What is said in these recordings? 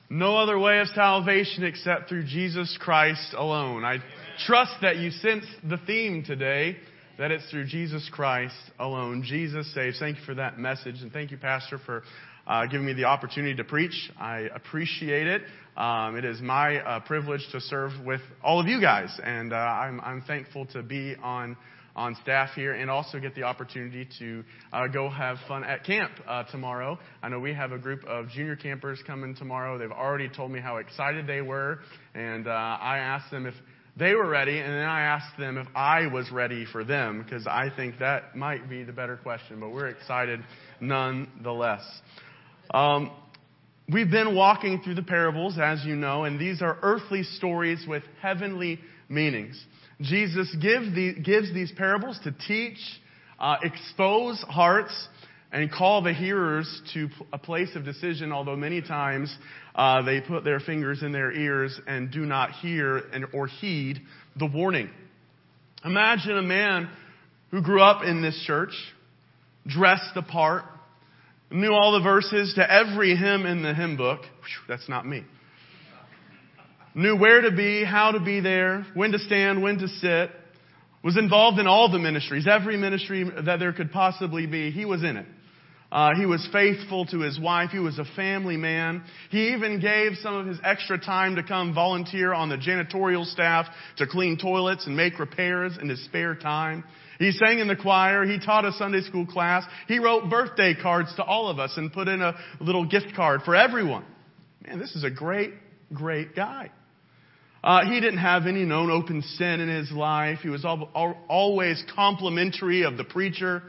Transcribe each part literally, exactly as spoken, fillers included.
No other way of salvation except through Jesus Christ alone. I trust that you sense the theme today, that it's through Jesus Christ alone. Jesus saves. Thank you for that message, and thank you, Pastor, for uh, giving me the opportunity to preach. I appreciate it. Um, it is my uh, privilege to serve with all of you guys, and uh, I'm, I'm thankful to be on on staff here and also get the opportunity to uh, go have fun at camp uh, tomorrow. I know we have a group of junior campers coming tomorrow. They've already told me how excited they were, and uh, I asked them if they were ready, and then I asked them if I was ready for them, because I think that might be the better question, but we're excited nonetheless. Um, we've been walking through the parables, as you know, and these are earthly stories with heavenly meanings. Jesus give the, gives these parables to teach, uh, expose hearts, and call the hearers to a place of decision, although many times uh, they put their fingers in their ears and do not hear and or heed the warning. Imagine a man who grew up in this church, dressed the part, knew all the verses to every hymn in the hymn book. Whew, that's not me. Knew where to be, how to be there, when to stand, when to sit. Was involved in all the ministries, every ministry that there could possibly be. He was in it. Uh, he was faithful to his wife. He was a family man. He even gave some of his extra time to come volunteer on the janitorial staff to clean toilets and make repairs in his spare time. He sang in the choir. He taught a Sunday school class. He wrote birthday cards to all of us and put in a little gift card for everyone. Man, this is a great, great guy. Uh, he didn't have any known open sin in his life. He was al- al- always complimentary of the preacher.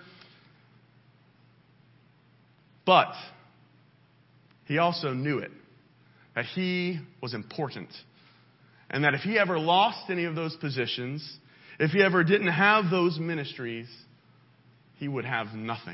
But he also knew it, that he was important. And that if he ever lost any of those positions, if he ever didn't have those ministries, he would have nothing.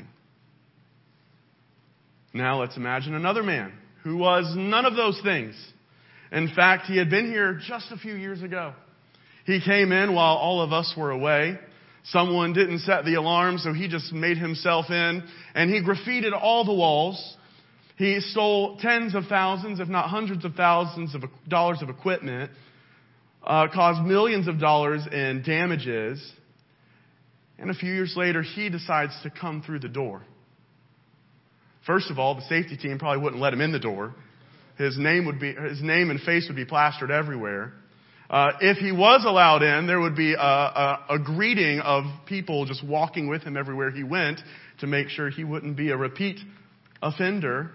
Now let's imagine another man who was none of those things. In fact, he had been here just a few years ago. He came in while all of us were away. Someone didn't set the alarm, so he just made himself in, and he graffitied all the walls. He stole tens of thousands, if not hundreds of thousands of dollars of equipment, uh, caused millions of dollars in damages, and a few years later, he decides to come through the door. First of all, the safety team probably wouldn't let him in the door. His name would be, his name and face would be plastered everywhere. Uh, if he was allowed in, there would be a, a, a greeting of people just walking with him everywhere he went to make sure he wouldn't be a repeat offender.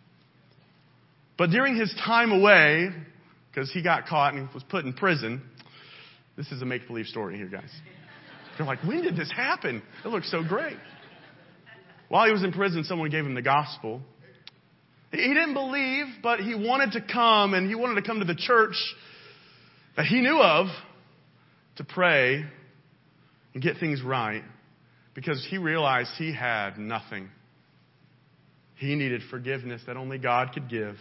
But during his time away, because he got caught and was put in prison, this is a make-believe story here, guys. They're like, when did this happen? It looks so great. While he was in prison, someone gave him the gospel. He didn't believe, but he wanted to come, and he wanted to come to the church that he knew of to pray and get things right, because he realized he had nothing. He needed forgiveness that only God could give.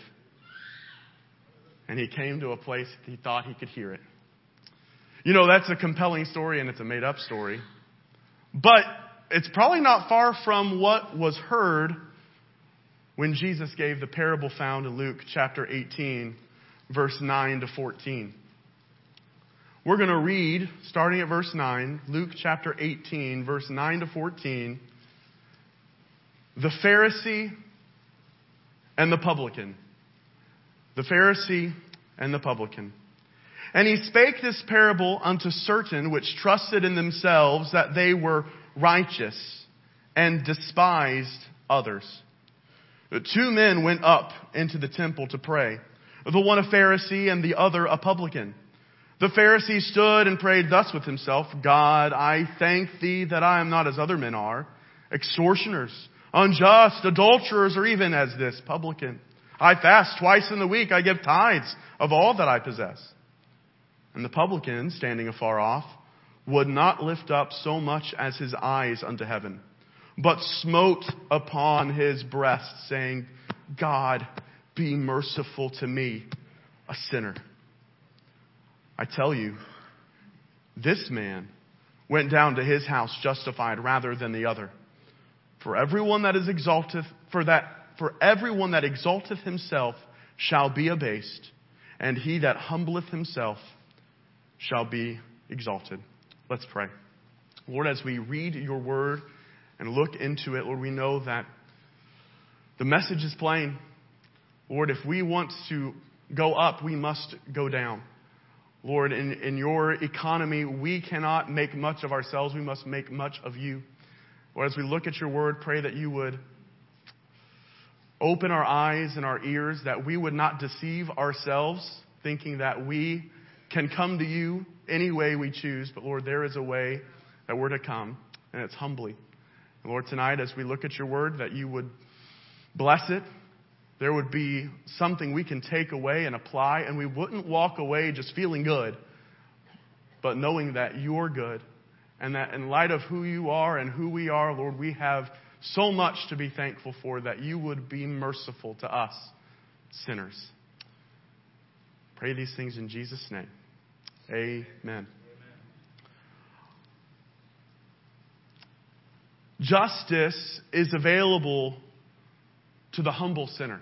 And he came to a place that he thought he could hear it. You know, that's a compelling story, and it's a made-up story. But it's probably not far from what was heard when Jesus gave the parable found in Luke chapter eighteen, verse nine to fourteen. We're going to read, starting at verse nine, Luke chapter eighteen, verse nine to fourteen, the Pharisee and the publican. The Pharisee and the publican. And he spake this parable unto certain which trusted in themselves that they were righteous, and despised others. The two men went up into the temple to pray, the one a Pharisee and the other a publican. The Pharisee stood and prayed thus with himself, God, I thank thee that I am not as other men are, extortioners, unjust, adulterers, or even as this publican. I fast twice in the week, I give tithes of all that I possess. And the publican, standing afar off, would not lift up so much as his eyes unto heaven, but smote upon his breast, saying, God, be merciful to me, a sinner. I tell you, this man went down to his house justified rather than the other. For everyone that is exalteth, for that, for everyone that exalteth himself shall be abased, and he that humbleth himself shall be exalted. Let's pray. Lord, as we read your word and look into it, Lord, we know that the message is plain. Lord, if we want to go up, we must go down. Lord, in, in your economy, we cannot make much of ourselves. We must make much of you. Lord, as we look at your word, pray that you would open our eyes and our ears, that we would not deceive ourselves, thinking that we can come to you any way we choose. But Lord, there is a way that we're to come, and it's humbly. And Lord, tonight, as we look at your word, that you would bless it. There would be something we can take away and apply, and we wouldn't walk away just feeling good, but knowing that you're good, and that in light of who you are and who we are, Lord, we have so much to be thankful for, that you would be merciful to us, sinners. Pray these things in Jesus' name. Amen. Amen. Justice is available to the humble sinner.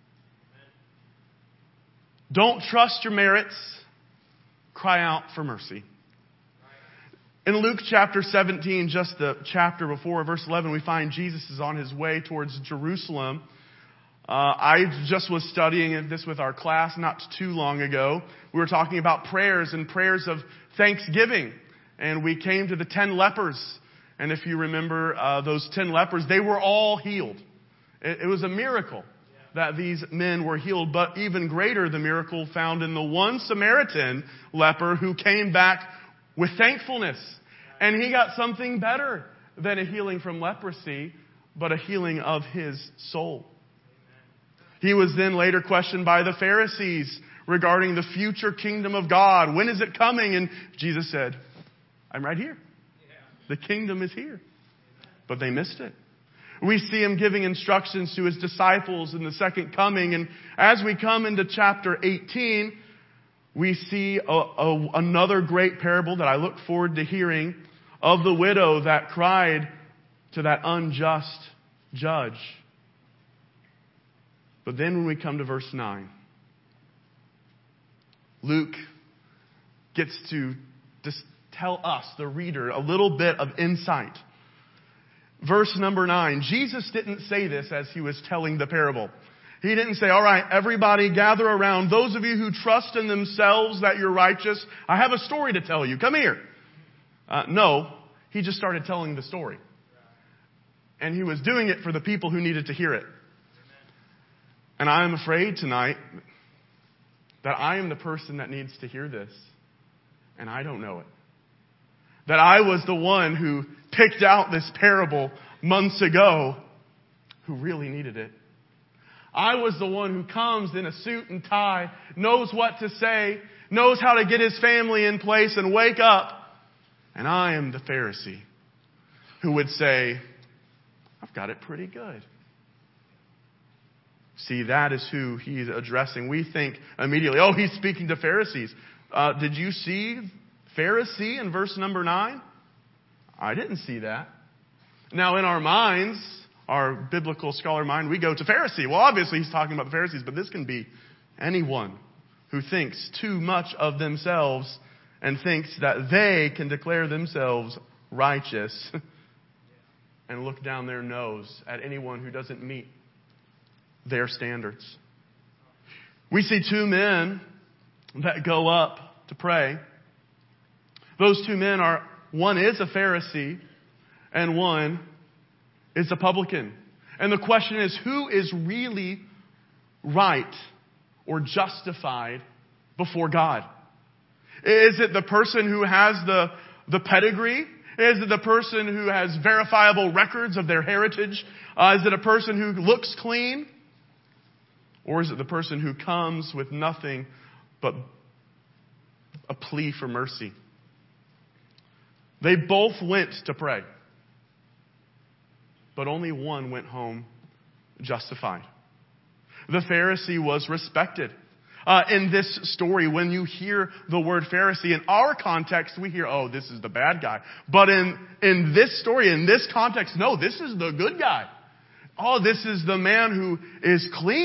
Don't trust your merits. Cry out for mercy. In Luke chapter seventeen, just the chapter before, verse eleven, we find Jesus is on his way towards Jerusalem. Uh, I just was studying this with our class not too long ago. We were talking about prayers and prayers of thanksgiving. And we came to the ten lepers. And if you remember uh, those ten lepers, they were all healed. It was a miracle that these men were healed, but even greater the miracle found in the one Samaritan leper who came back with thankfulness. And he got something better than a healing from leprosy, but a healing of his soul. He was then later questioned by the Pharisees regarding the future kingdom of God. When is it coming? And Jesus said, I'm right here. The kingdom is here. But they missed it. We see him giving instructions to his disciples in the second coming. And as we come into chapter eighteen, we see a, a, another great parable that I look forward to hearing of the widow that cried to that unjust judge. But then when we come to verse nine, Luke gets to just tell us, the reader, a little bit of insight. Verse number nine, Jesus didn't say this as he was telling the parable. He didn't say, all right, everybody gather around. Those of you who trust in themselves that you're righteous, I have a story to tell you. Come here. Uh, no, he just started telling the story. And he was doing it for the people who needed to hear it. And I am afraid tonight that I am the person that needs to hear this. And I don't know it. That I was the one who picked out this parable months ago who really needed it. I was the one who comes in a suit and tie, knows what to say, knows how to get his family in place and wake up. And I am the Pharisee who would say, I've got it pretty good. See, that is who he's addressing. We think immediately, oh, he's speaking to Pharisees. Uh, did you see Pharisee in verse number nine? I didn't see that. Now, in our minds, our biblical scholar mind, we go to Pharisee. Well, obviously, he's talking about the Pharisees, but this can be anyone who thinks too much of themselves and thinks that they can declare themselves righteous and look down their nose at anyone who doesn't meet their standards. We see two men that go up to pray. Those two men are, one is a Pharisee and one is a publican. And the question is, who is really right or justified before God? Is it the person who has the, the pedigree? Is it the person who has verifiable records of their heritage? Uh, is it a person who looks clean? Or is it the person who comes with nothing but a plea for mercy? They both went to pray. But only one went home justified. The Pharisee was respected. Uh, in this story, when you hear the word Pharisee, in our context, we hear, oh, this is the bad guy. But in, in this story, in this context, no, this is the good guy. Oh, this is the man who is clean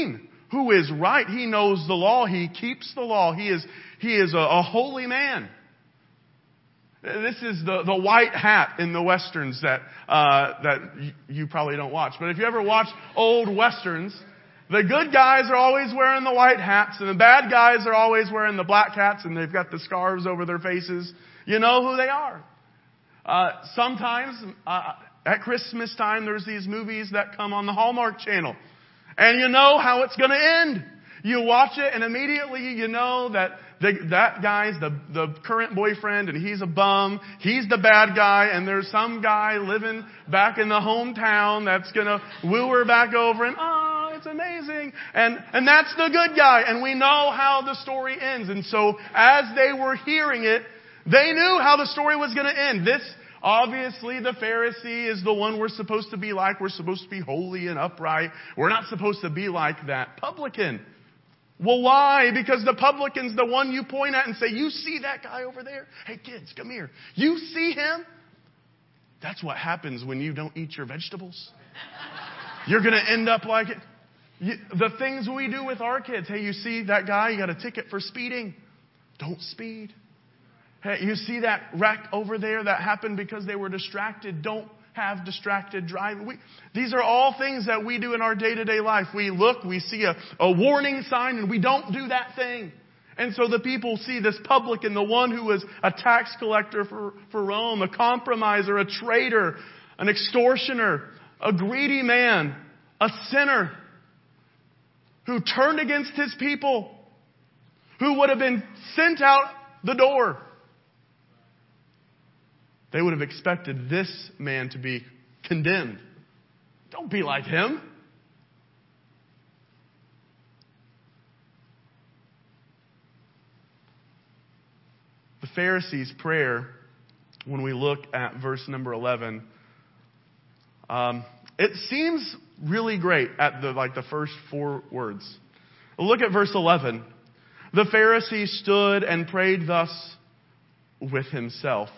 who is right. He knows the law. He keeps the law. He is, he is a, a holy man. This is the, the white hat in the Westerns that, uh, that y- you probably don't watch. But if you ever watch old Westerns, the good guys are always wearing the white hats and the bad guys are always wearing the black hats and they've got the scarves over their faces. You know who they are. Uh, sometimes, uh, at Christmas time, there's these movies that come on the Hallmark Channel. And you know how it's going to end. You watch it and immediately you know that the, that guy's the, the current boyfriend and he's a bum. He's the bad guy and there's some guy living back in the hometown that's going to woo her back over and, oh, it's amazing. And, and that's the good guy. And we know how the story ends. And so as they were hearing it, they knew how the story was going to end. This, obviously, the Pharisee is the one we're supposed to be like. We're supposed to be holy and upright. We're not supposed to be like that publican. Well, why? Because the publican's the one you point at and say, you see that guy over there? Hey, kids, come here. You see him? That's what happens when you don't eat your vegetables. You're going to end up like it. You, the things we do with our kids. Hey, you see that guy? You got a ticket for speeding. Don't speed. Hey, you see that wreck over there that happened because they were distracted? Don't have distracted driving. We, these are all things that we do in our day-to-day life. We look, we see a, a warning sign, and we don't do that thing. And so the people see this publican, the one who was a tax collector for, for Rome, a compromiser, a traitor, an extortioner, a greedy man, a sinner who turned against his people, who would have been sent out the door. They would have expected this man to be condemned. Don't be like him. The Pharisees' prayer, when we look at verse number eleven, um, it seems really great at the like the first four words. Look at verse eleven. The Pharisee stood and prayed thus with himself.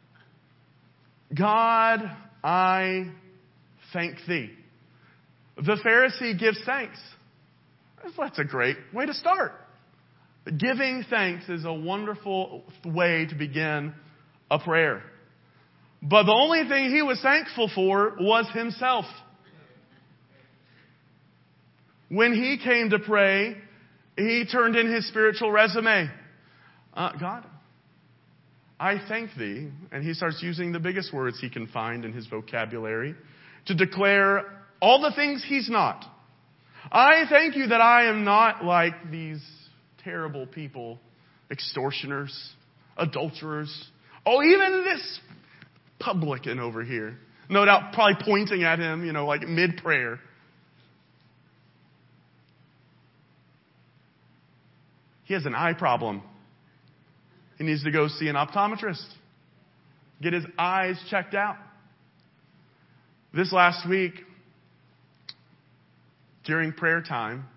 God, I thank thee. The Pharisee gives thanks. That's a great way to start. Giving thanks is a wonderful way to begin a prayer. But the only thing he was thankful for was himself. When he came to pray, he turned in his spiritual resume. Uh, God, I thank thee. And he starts using the biggest words he can find in his vocabulary to declare all the things he's not. I thank you that I am not like these terrible people, extortioners, adulterers, oh, even this publican over here. No doubt probably pointing at him, you know, like mid-prayer. He has an eye problem. He needs to go see an optometrist. Get his eyes checked out. This last week, during prayer time,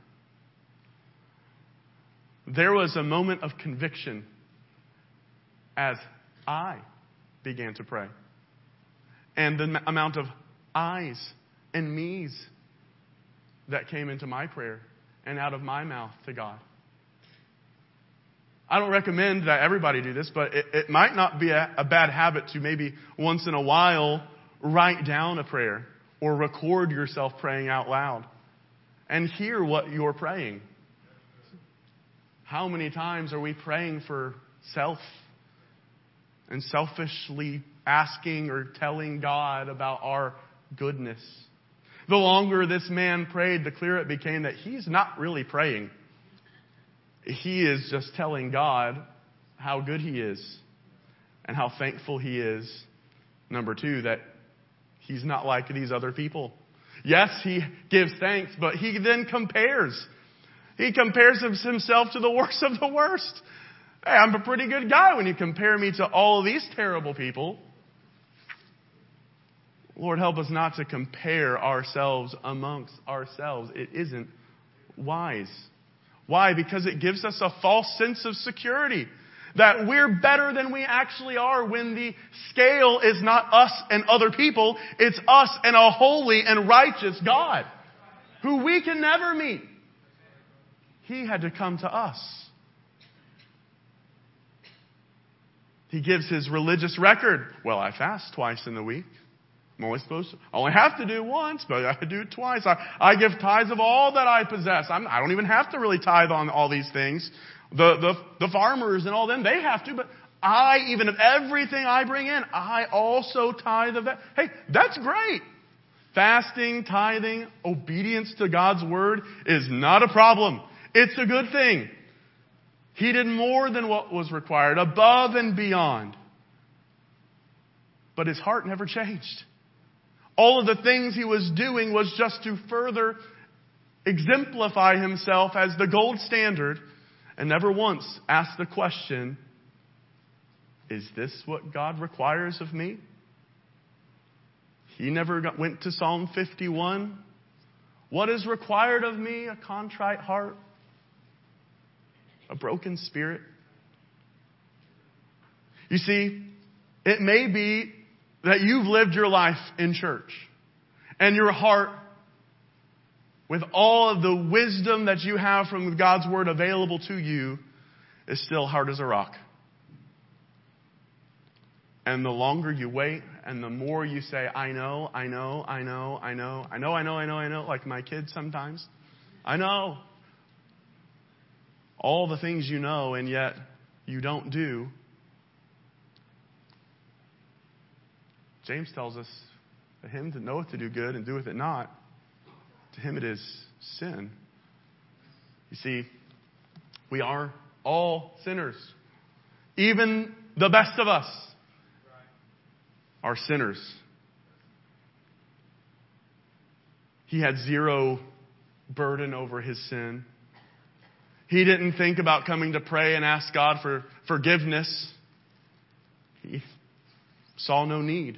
there was a moment of conviction as I began to pray. And the amount of I's and me's that came into my prayer and out of my mouth to God. I don't recommend that everybody do this, but it, it might not be a, a bad habit to maybe once in a while write down a prayer or record yourself praying out loud and hear what you're praying. How many times are we praying for self and selfishly asking or telling God about our goodness? The longer this man prayed, the clearer it became that he's not really praying. He is just telling God how good he is and how thankful he is. Number two, that he's not like these other people. Yes, he gives thanks, but he then compares. He compares himself to the worst of the worst. Hey, I'm a pretty good guy when you compare me to all of these terrible people. Lord, help us not to compare ourselves amongst ourselves. It isn't wise. Why? Because it gives us a false sense of security. That we're better than we actually are when the scale is not us and other people. It's us and a holy and righteous God who we can never meet. He had to come to us. He gives his religious record. Well, I fast twice in the week. I'm only supposed to, I only have to do once, but I do it twice. I, I give tithes of all that I possess. I'm, I don't even have to really tithe on all these things. The, the, the farmers and all them, they have to, but I, even of everything I bring in, I also tithe of that. Hey, that's great. Fasting, tithing, obedience to God's word is not a problem. It's a good thing. He did more than what was required, above and beyond. But his heart never changed. All of the things he was doing was just to further exemplify himself as the gold standard, and never once asked the question, is this what God requires of me? He never got, went to Psalm fifty-one. What is required of me? A contrite heart, a broken spirit. You see, it may be that you've lived your life in church and your heart, with all of the wisdom that you have from God's word available to you, is still hard as a rock. And the longer you wait and the more you say, I know, I know, I know, I know, I know, I know, I know, I know, like my kids sometimes. I know. All the things you know and yet you don't do. James tells us, for him to know it to do good and doeth it not, to him it is sin. You see, we are all sinners. Even the best of us are sinners. He had zero burden over his sin. He didn't think about coming to pray and ask God for forgiveness. He saw no need.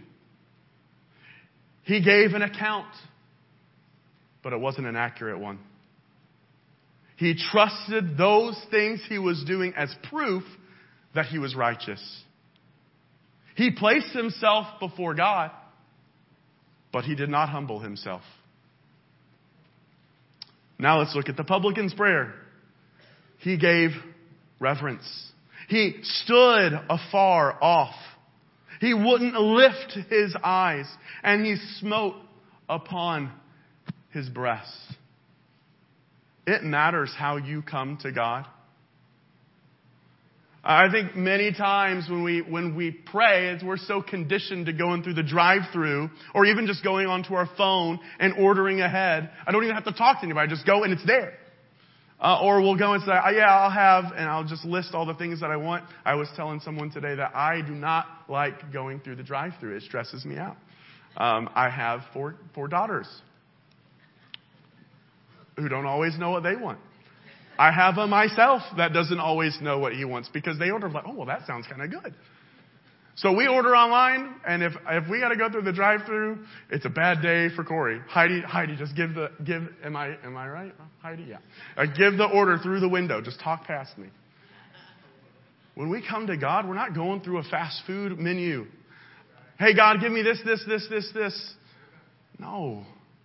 He gave an account, but it wasn't an accurate one. He trusted those things he was doing as proof that he was righteous. He placed himself before God, but he did not humble himself. Now let's look at the publican's prayer. He gave reverence. He stood afar off. He wouldn't lift his eyes, and he smote upon his breast. It matters how you come to God. I think many times when we when we pray, we're so conditioned to going through the drive-thru, or even just going onto our phone and ordering ahead. I don't even have to talk to anybody. I just go and it's there. Uh, or we'll go and say, oh, yeah, I'll have, and I'll just list all the things that I want. I was telling someone today that I do not like going through the drive-thru. It stresses me out. Um, I have four four daughters who don't always know what they want. I have a myself that doesn't always know what he wants because they order like, oh, well, that sounds kind of good. So we order online, and if if we got to go through the drive-thru, it's a bad day for Corey. Heidi, Heidi, just give the give. Am I am I right, Heidi? Yeah. Uh, give the order through the window. Just talk past me. When we come to God, we're not going through a fast food menu. Hey, God, give me this, this, this, this, this. No.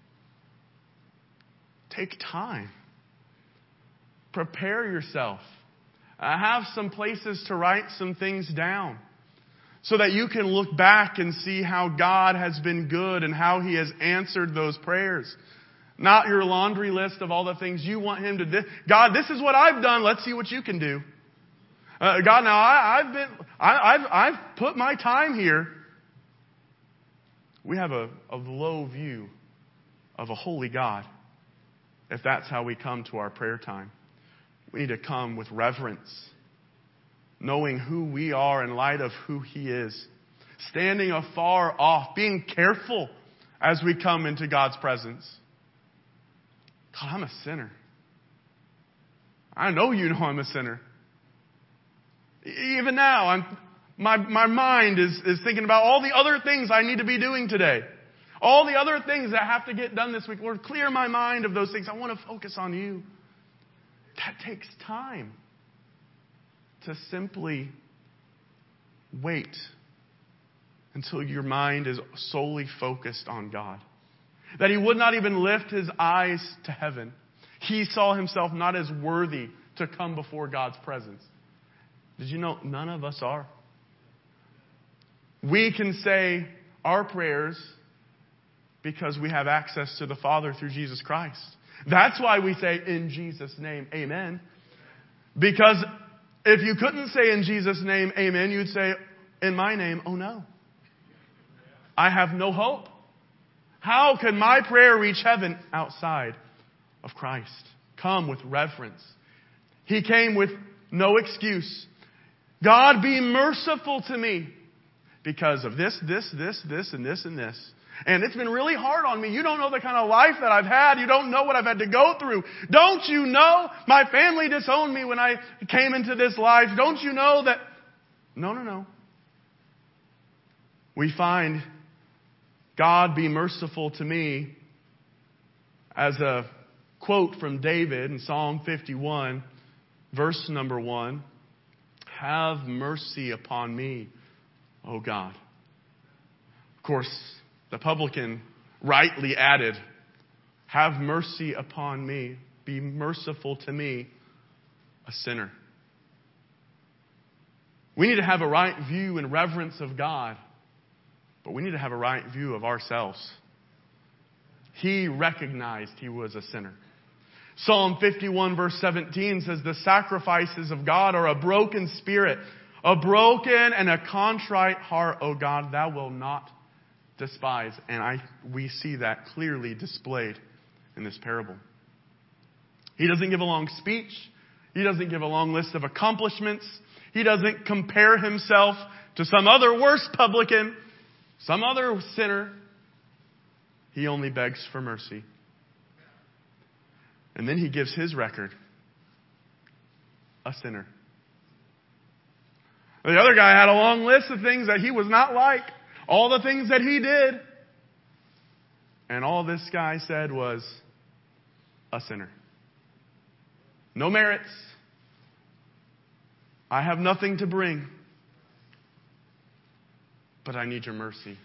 Take time. Prepare yourself. Uh, have some places to write some things down so that you can look back and see how God has been good and how He has answered those prayers. Not your laundry list of all the things you want Him to do. God, this is what I've done. Let's see what you can do. Uh, God, now I, I've been, I, I've, I've put my time here. We have a, a low view of a holy God if that's how we come to our prayer time. We need to come with reverence, knowing who we are in light of who He is, standing afar off, being careful as we come into God's presence. God, I'm a sinner. I know you know I'm a sinner. Even now, I'm, my, my mind is, is thinking about all the other things I need to be doing today. All the other things that have to get done this week. Lord, clear my mind of those things. I want to focus on you. That takes time to simply wait until your mind is solely focused on God. That He would not even lift His eyes to heaven. He saw himself not as worthy to come before God's presence. Did you know none of us are? We can say our prayers because we have access to the Father through Jesus Christ. That's why we say, in Jesus' name, amen. Because if you couldn't say in Jesus' name, amen, you'd say, in my name, oh no. I have no hope. How can my prayer reach heaven outside of Christ? Come with reverence. He came with no excuse. God, be merciful to me because of this, this, this, this, and this, and this. And it's been really hard on me. You don't know the kind of life that I've had. You don't know what I've had to go through. Don't you know my family disowned me when I came into this life? Don't you know that? No, no, no. We find God, be merciful to me as a quote from David in Psalm fifty-one, verse number one. Have mercy upon me, O God. Of course, the publican rightly added, have mercy upon me. Be merciful to me, a sinner. We need to have a right view and reverence of God, but we need to have a right view of ourselves. He recognized he was a sinner. Psalm fifty-one verse seventeen says, the sacrifices of God are a broken spirit, a broken and a contrite heart, O God, thou wilt not despise. And I, we see that clearly displayed in this parable. He doesn't give a long speech. He doesn't give a long list of accomplishments. He doesn't compare himself to some other worse publican, some other sinner. He only begs for mercy. And then he gives his record. A sinner. The other guy had a long list of things that he was not like. All the things that he did. And all this guy said was a sinner. No merits. I have nothing to bring. But I need your mercy.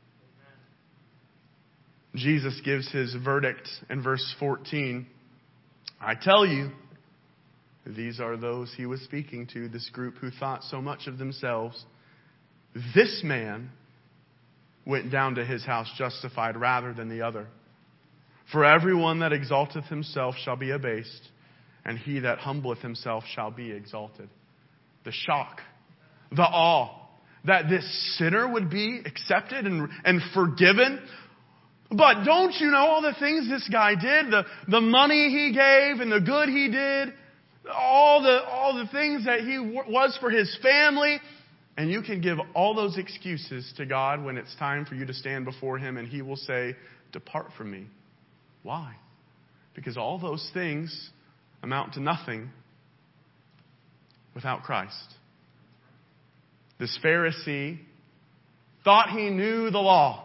Jesus gives his verdict in verse fourteen. I tell you, these are those he was speaking to, this group who thought so much of themselves. This man went down to his house justified rather than the other. For everyone that exalteth himself shall be abased, and he that humbleth himself shall be exalted. The shock, the awe, that this sinner would be accepted and, and forgiven. But don't you know all the things this guy did? The, the money he gave and the good he did. All the, all the things that he w- was for his family. And you can give all those excuses to God when it's time for you to stand before him, and he will say, depart from me. Why? Because all those things amount to nothing without Christ. This Pharisee thought he knew the law.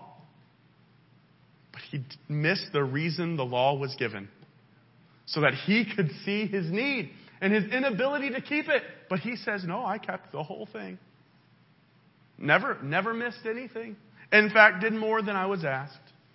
He missed the reason the law was given. So that he could see his need and his inability to keep it. But he says, no, I kept the whole thing. Never, never missed anything. In fact, did more than I was asked.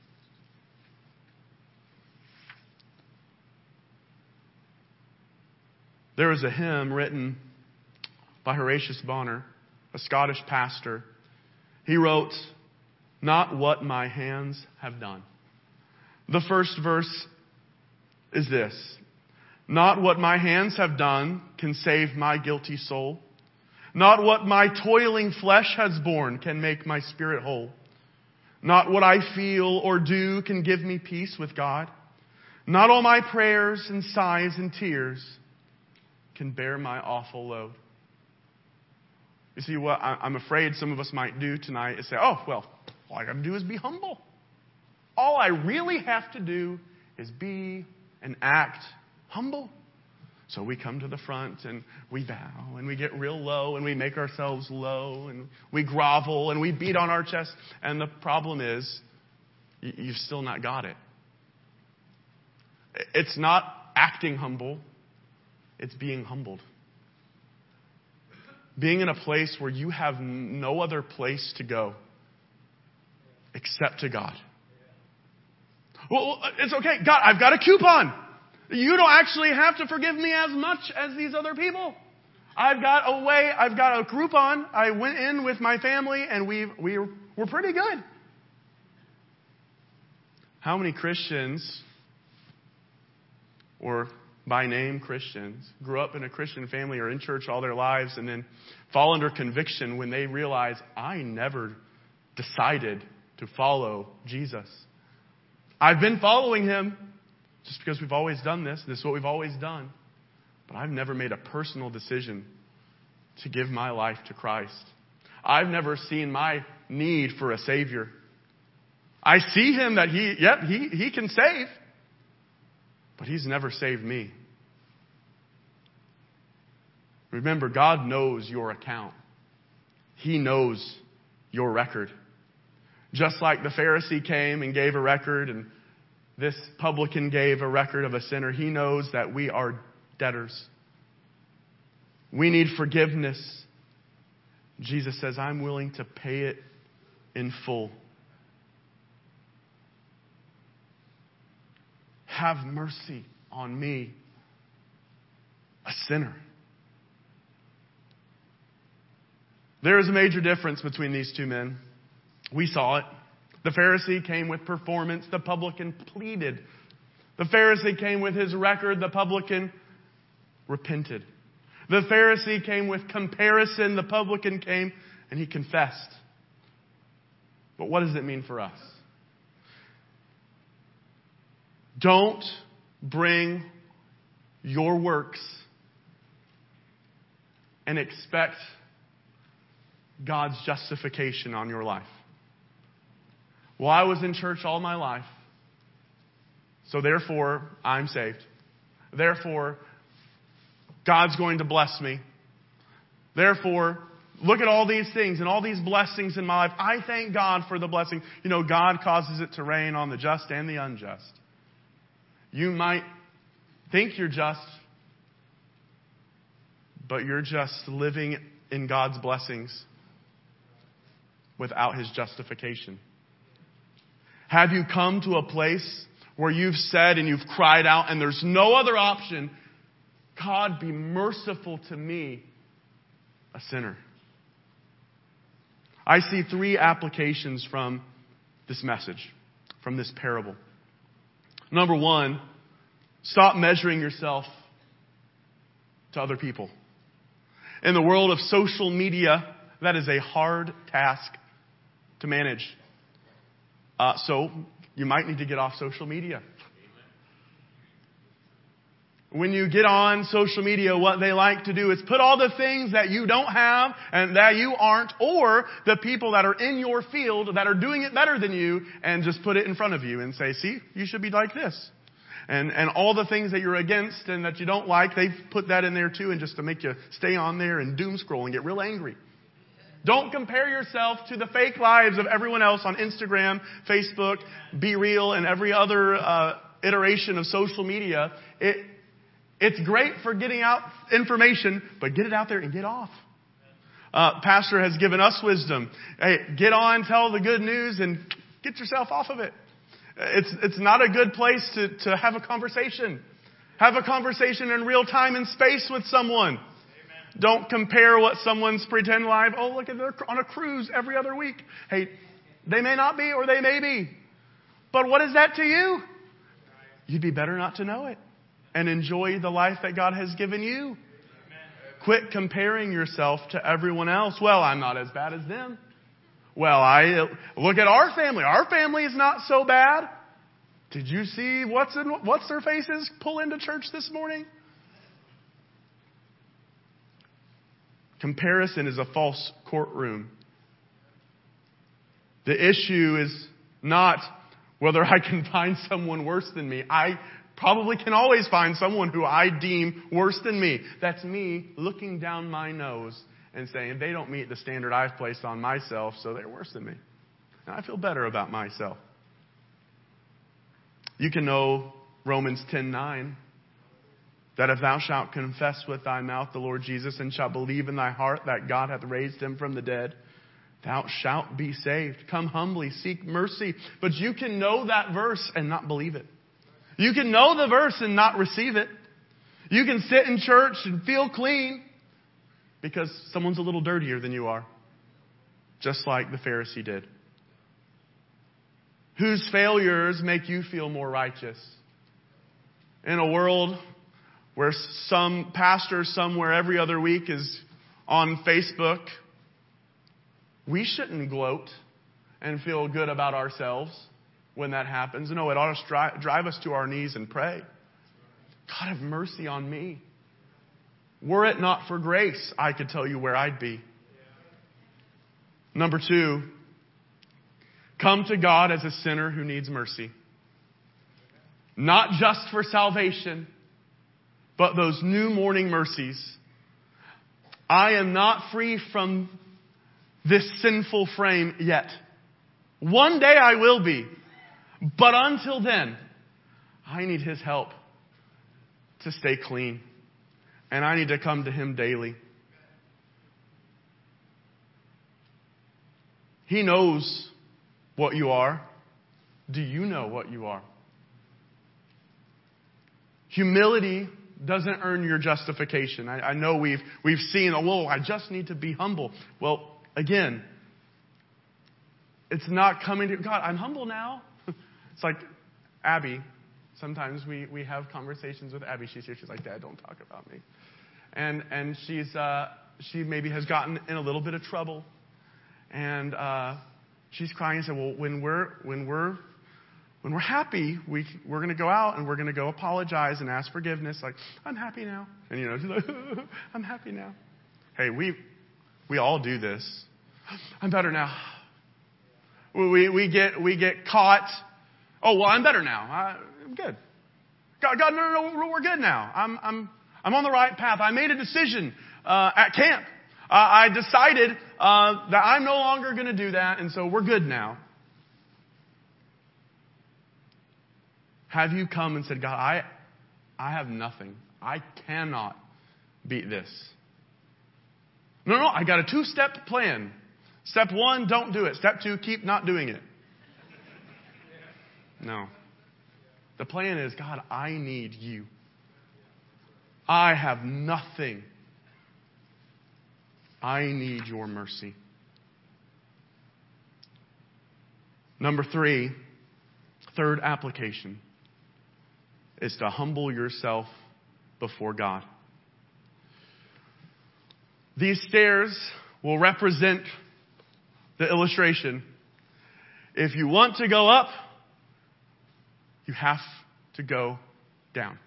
There was a hymn written by Horatius Bonner, a Scottish pastor. He wrote, not what my hands have done. The first verse is this. Not what my hands have done can save my guilty soul. Not what my toiling flesh has borne can make my spirit whole. Not what I feel or do can give me peace with God. Not all my prayers and sighs and tears can bear my awful load. You see, what I'm afraid some of us might do tonight is say, oh, well, all I got to do is be humble. All I really have to do is be and act humble. So we come to the front and we bow and we get real low and we make ourselves low and we grovel and we beat on our chest. And the problem is, you've still not got it. It's not acting humble. It's being humbled. Being in a place where you have no other place to go except to God. Well, it's okay. God, I've got a coupon. You don't actually have to forgive me as much as these other people. I've got a way, I've got a Groupon. I went in with my family and we we we're pretty good. How many Christians, or by name Christians, grew up in a Christian family or in church all their lives and then fall under conviction when they realize, I never decided to follow Jesus. I've been following him just because we've always done this. This is what we've always done. But I've never made a personal decision to give my life to Christ. I've never seen my need for a Savior. I see him that he, yep, he, he can save. But he's never saved me. Remember, God knows your account. He knows your record. Just like the Pharisee came and gave a record, and this publican gave a record of a sinner, he knows that we are debtors. We need forgiveness. Jesus says, I'm willing to pay it in full. Have mercy on me, a sinner. There is a major difference between these two men. We saw it. The Pharisee came with performance. The publican pleaded. The Pharisee came with his record. The publican repented. The Pharisee came with comparison. The publican came and he confessed. But what does it mean for us? Don't bring your works and expect God's justification on your life. Well, I was in church all my life, so therefore I'm saved. Therefore, God's going to bless me. Therefore, look at all these things and all these blessings in my life. I thank God for the blessing. You know, God causes it to rain on the just and the unjust. You might think you're just, but you're just living in God's blessings without his justification. Have you come to a place where you've said and you've cried out and there's no other option? God, be merciful to me, a sinner. I see three applications from this message, from this parable. Number one, stop measuring yourself to other people. In the world of social media, that is a hard task to manage. Uh, so you might need to get off social media. When you get on social media, what they like to do is put all the things that you don't have and that you aren't, or the people that are in your field that are doing it better than you, and just put it in front of you and say, see, you should be like this. And and all the things that you're against and that you don't like, they've put that in there too, and just to make you stay on there and doom scroll and get real angry. Don't compare yourself to the fake lives of everyone else on Instagram, Facebook, Be Real, and every other uh, iteration of social media. It It's great for getting out information, but get it out there and get off. Uh, Pastor has given us wisdom. Hey, get on, tell the good news, and get yourself off of it. It's it's not a good place to, to have a conversation. Have a conversation in real time and space with someone. Amen. Don't compare what someone's pretend live. Oh, look at they're on a cruise every other week. Hey, they may not be or they may be. But what is that to you? You'd be better not to know it. And enjoy the life that God has given you. Amen. Quit comparing yourself to everyone else. Well, I'm not as bad as them. Well, I look at our family. Our family is not so bad. Did you see what's in what's their faces pull into church this morning? Comparison is a false courtroom. The issue is not whether I can find someone worse than me. I probably can always find someone who I deem worse than me. That's me looking down my nose and saying, they don't meet the standard I've placed on myself, so they're worse than me. And I feel better about myself. You can know Romans ten nine, that if thou shalt confess with thy mouth the Lord Jesus and shalt believe in thy heart that God hath raised him from the dead, thou shalt be saved. Come humbly, seek mercy. But you can know that verse and not believe it. You can know the verse and not receive it. You can sit in church and feel clean because someone's a little dirtier than you are. Just like the Pharisee did. Whose failures make you feel more righteous? In a world where some pastor somewhere every other week is on Facebook, we shouldn't gloat and feel good about ourselves when that happens. No, it ought to stri- drive us to our knees and pray. God, have mercy on me. Were it not for grace, I could tell you where I'd be. Number two, come to God as a sinner who needs mercy. Not just for salvation, but those new morning mercies. I am not free from this sinful frame yet. One day I will be. But until then, I need His help to stay clean. And I need to come to Him daily. He knows what you are. Do you know what you are? Humility doesn't earn your justification. I, I know we've we've seen, oh, well, I just need to be humble. Well, again, it's not coming to God. I'm humble now. It's like Abby. Sometimes we, we have conversations with Abby. She's here. She's like, Dad, don't talk about me. And and she's uh, she maybe has gotten in a little bit of trouble, and uh, she's crying and said, well, when we're when we're when we're happy, we we're going to go out and we're going to go apologize and ask forgiveness. Like, I'm happy now, and you know, she's like, I'm happy now. Hey, we we all do this. I'm better now. We we get we get caught. Oh well, I'm better now. I, I'm good. God, God, no, no, no, we're good now. I'm I'm. I'm on the right path. I made a decision uh, at camp. Uh, I decided uh, that I'm no longer going to do that, and so we're good now. Have you come and said, God, I, I have nothing. I cannot beat this. No, no, I got a two-step plan. Step one, don't do it. Step two, keep not doing it. No. The plan is, God, I need you. I have nothing. I need your mercy. Number three, third application, is to humble yourself before God. These stairs will represent the illustration. If you want to go up, you have to go down.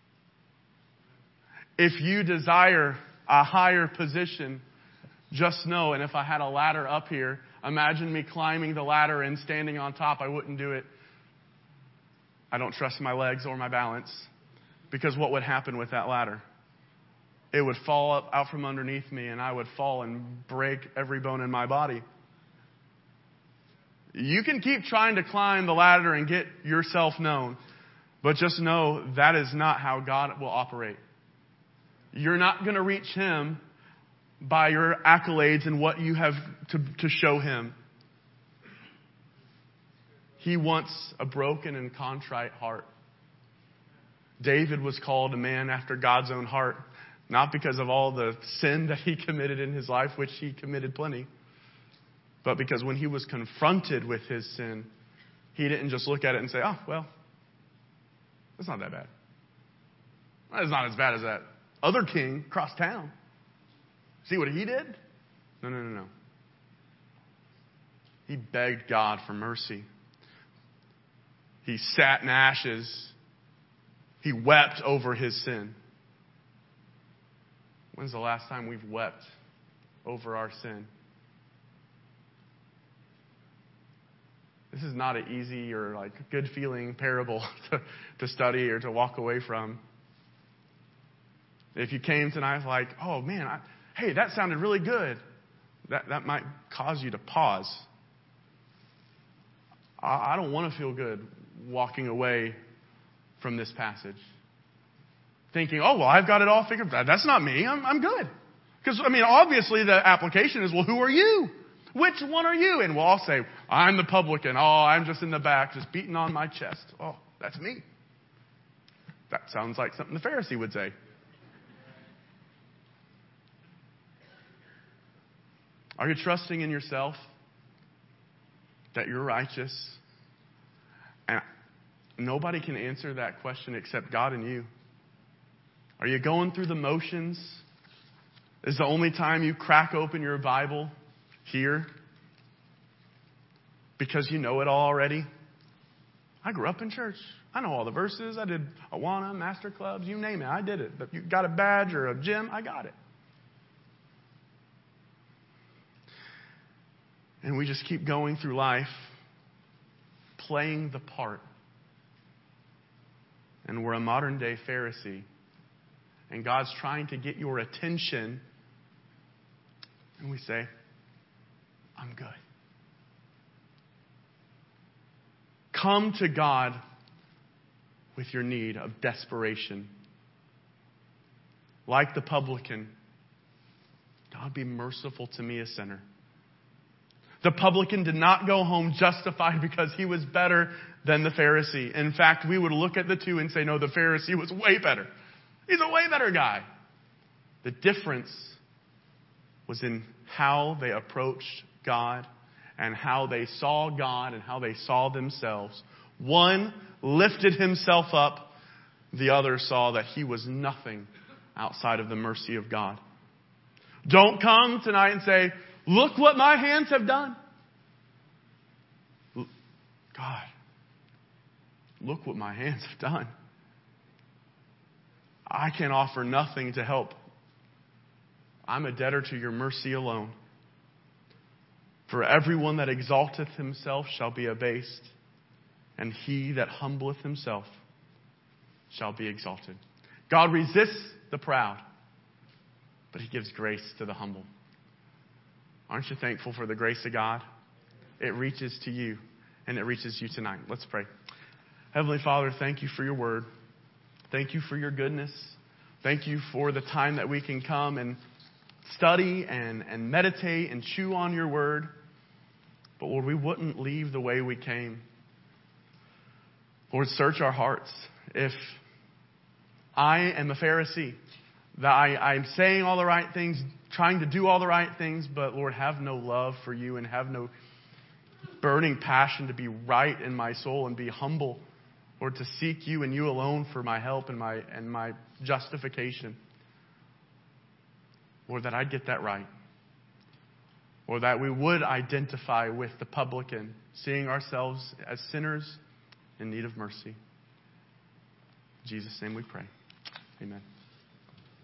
If you desire a higher position, just know, and if I had a ladder up here, imagine me climbing the ladder and standing on top. I wouldn't do it. I don't trust my legs or my balance. Because what would happen with that ladder? It would fall up out from underneath me, and I would fall and break every bone in my body. You can keep trying to climb the ladder and get yourself known, but just know that is not how God will operate. You're not going to reach Him by your accolades and what you have to, to show Him. He wants a broken and contrite heart. David was called a man after God's own heart, not because of all the sin that he committed in his life, which he committed plenty, but because when he was confronted with his sin, he didn't just look at it and say, oh, well, it's not that bad. It's not as bad as that other king across town. See what he did? No, no, no, no. He begged God for mercy. He sat in ashes. He wept over his sin. When's the last time we've wept over our sin? This is not an easy or like good feeling parable to, to study or to walk away from. If you came tonight like, oh man, I, hey, that sounded really good, that, that might cause you to pause. I, I don't want to feel good walking away from this passage. Thinking, oh, well, I've got it all figured out. That's not me. I'm, I'm good. Because, I mean, obviously the application is, well, who are you? Which one are you? And we'll all say, I'm the publican. Oh, I'm just in the back, just beating on my chest. Oh, that's me. That sounds like something the Pharisee would say. Are you trusting in yourself that you're righteous? And nobody can answer that question except God and you. Are you going through the motions? Is the only time you crack open your Bible here because you know it all already? I grew up in church. I know all the verses. I did Awana, master clubs, you name it. I did it. But you got a badge or a gym, I got it. And we just keep going through life playing the part. And we're a modern day Pharisee. And God's trying to get your attention. And we say, I'm good. Come to God with your need of desperation. Like the publican, God, be merciful to me, a sinner. The publican did not go home justified because he was better than the Pharisee. In fact, we would look at the two and say, no, the Pharisee was way better. He's a way better guy. The difference was in how they approached God and how they saw God and how they saw themselves. One lifted himself up. The other saw that he was nothing outside of the mercy of God. Don't come tonight and say, look what my hands have done. God, look what my hands have done. I can offer nothing to help. I'm a debtor to your mercy alone. For everyone that exalteth himself shall be abased, and he that humbleth himself shall be exalted. God resists the proud, but he gives grace to the humble. Aren't you thankful for the grace of God? It reaches to you, and it reaches you tonight. Let's pray. Heavenly Father, thank you for your word. Thank you for your goodness. Thank you for the time that we can come and study and, and meditate and chew on your word. But Lord, we wouldn't leave the way we came. Lord, search our hearts. If I am a Pharisee, that I, I'm saying all the right things, trying to do all the right things, but Lord, have no love for you and have no burning passion to be right in my soul and be humble, Lord, to seek you and you alone for my help and my and my justification. Lord, that I'd get that right. Or that we would identify with the publican, seeing ourselves as sinners in need of mercy. In Jesus' name we pray. Amen.